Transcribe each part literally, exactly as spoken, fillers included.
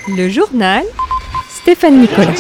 Le journal Stéphane Nicolas.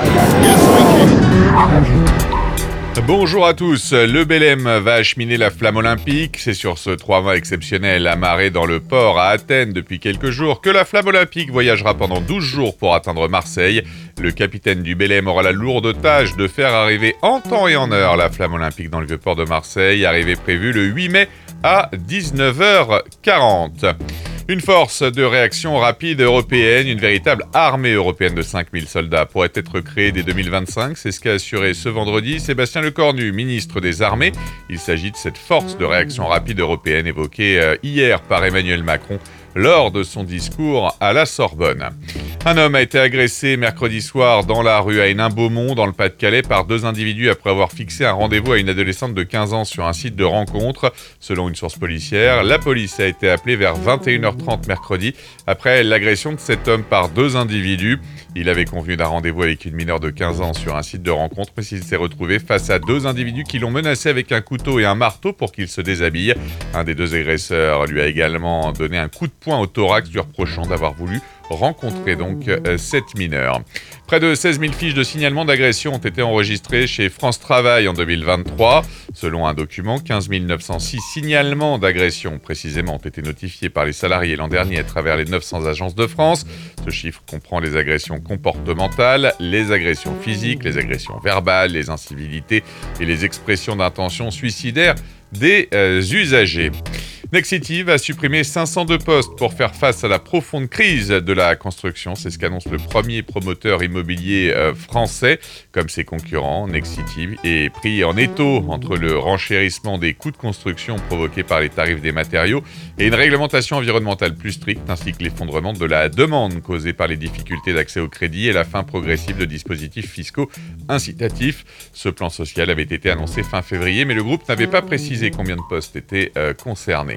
Bonjour à tous, le Belém va acheminer la flamme olympique. C'est sur ce trois mâts exceptionnel amarré dans le port à Athènes depuis quelques jours que la flamme olympique voyagera pendant douze jours pour atteindre Marseille. Le capitaine du Belém aura la lourde tâche de faire arriver en temps et en heure la flamme olympique dans le vieux port de Marseille, arrivée prévue le huit mai à dix-neuf heures quarante. Une force de réaction rapide européenne, une véritable armée européenne de cinq mille soldats pourrait être créée dès deux mille vingt-cinq. C'est ce qu'a assuré ce vendredi Sébastien Lecornu, ministre des Armées. Il s'agit de cette force de réaction rapide européenne évoquée hier par Emmanuel Macron lors de son discours à la Sorbonne. Un homme a été agressé mercredi soir dans la rue à Hénin-Beaumont, dans le Pas-de-Calais, par deux individus après avoir fixé un rendez-vous à une adolescente de quinze ans sur un site de rencontre. Selon une source policière, la police a été appelée vers vingt et une heures trente mercredi après l'agression de cet homme par deux individus. Il avait convenu d'un rendez-vous avec une mineure de quinze ans sur un site de rencontre, mais il s'est retrouvé face à deux individus qui l'ont menacé avec un couteau et un marteau pour qu'il se déshabille. Un des deux agresseurs lui a également donné un coup de poing au thorax, lui reprochant d'avoir voulu rencontrer donc euh, cette mineure. Près de seize mille fiches de signalement d'agression ont été enregistrées chez France Travail en deux mille vingt-trois. Selon un document, quinze mille neuf cent six signalements d'agression précisément ont été notifiés par les salariés l'an dernier à travers les neuf cents agences de France. Ce chiffre comprend les agressions comportementales, les agressions physiques, les agressions verbales, les incivilités et les expressions d'intention suicidaire des euh, usagers. Nexity va supprimer cinq cent deux postes pour faire face à la profonde crise de la construction. C'est ce qu'annonce le premier promoteur immobilier euh, français. Comme ses concurrents, Nexity est pris en étau entre le renchérissement des coûts de construction provoqués par les tarifs des matériaux et une réglementation environnementale plus stricte, ainsi que l'effondrement de la demande causée par les difficultés d'accès au crédit et la fin progressive de dispositifs fiscaux incitatifs. Ce plan social avait été annoncé fin février, mais le groupe n'avait pas précisé combien de postes étaient euh, concernés.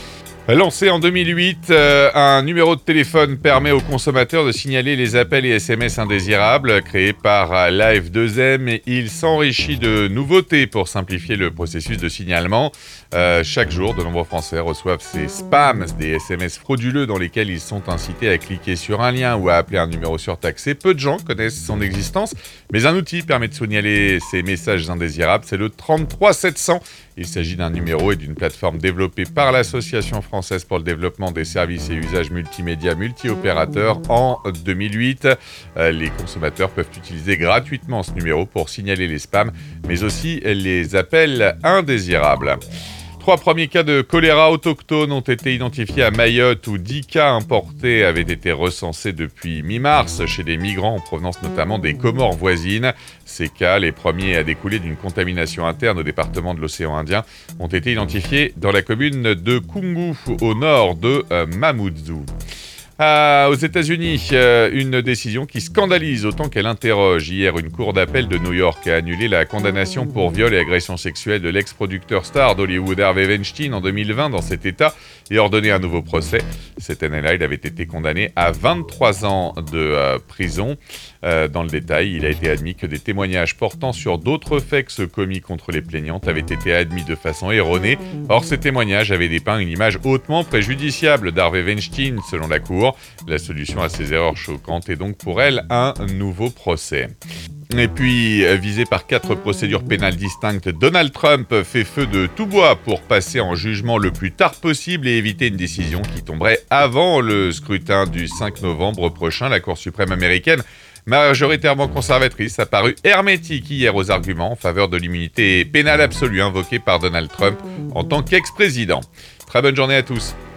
Lancé en deux mille huit, euh, un numéro de téléphone permet aux consommateurs de signaler les appels et S M S indésirables. Créé par l'A F deux M, il s'enrichit de nouveautés pour simplifier le processus de signalement. Euh, chaque jour, de nombreux Français reçoivent ces spams, des S M S frauduleux dans lesquels ils sont incités à cliquer sur un lien ou à appeler un numéro surtaxé. Peu de gens connaissent son existence, mais un outil permet de signaler ces messages indésirables. C'est le trente-trois sept cents. Il s'agit d'un numéro et d'une plateforme développée par l'Association française pour le développement des services et usages multimédia multi-opérateurs en deux mille huit. Euh, les consommateurs peuvent utiliser gratuitement ce numéro pour signaler les spams, mais aussi les appels indésirables. Trois premiers cas de choléra autochtone ont été identifiés à Mayotte, où dix cas importés avaient été recensés depuis mi-mars chez des migrants en provenance notamment des Comores voisines. Ces cas, les premiers à découler d'une contamination interne au département de l'océan Indien, ont été identifiés dans la commune de Kungu, au nord de euh, Mamoudzou. Ah, aux États-Unis, euh, une décision qui scandalise autant qu'elle interroge. Hier, une cour d'appel de New York a annulé la condamnation pour viol et agression sexuelle de l'ex-producteur star d'Hollywood Harvey Weinstein en deux mille vingt dans cet État et ordonné un nouveau procès. Cette année-là, il avait été condamné à vingt-trois ans de euh, prison. Euh, dans le détail, il a été admis que des témoignages portant sur d'autres faits que ceux commis contre les plaignantes avaient été admis de façon erronée. Or, ces témoignages avaient dépeint une image hautement préjudiciable d'Harvey Weinstein, selon la Cour. La solution à ces erreurs choquantes est donc pour elle un nouveau procès. Et puis, visé par quatre procédures pénales distinctes, Donald Trump fait feu de tout bois pour passer en jugement le plus tard possible et éviter une décision qui tomberait avant le scrutin du cinq novembre prochain. La Cour suprême américaine, majoritairement conservatrice, a paru hermétique hier aux arguments en faveur de l'immunité pénale absolue invoquée par Donald Trump en tant qu'ex-président. Très bonne journée à tous.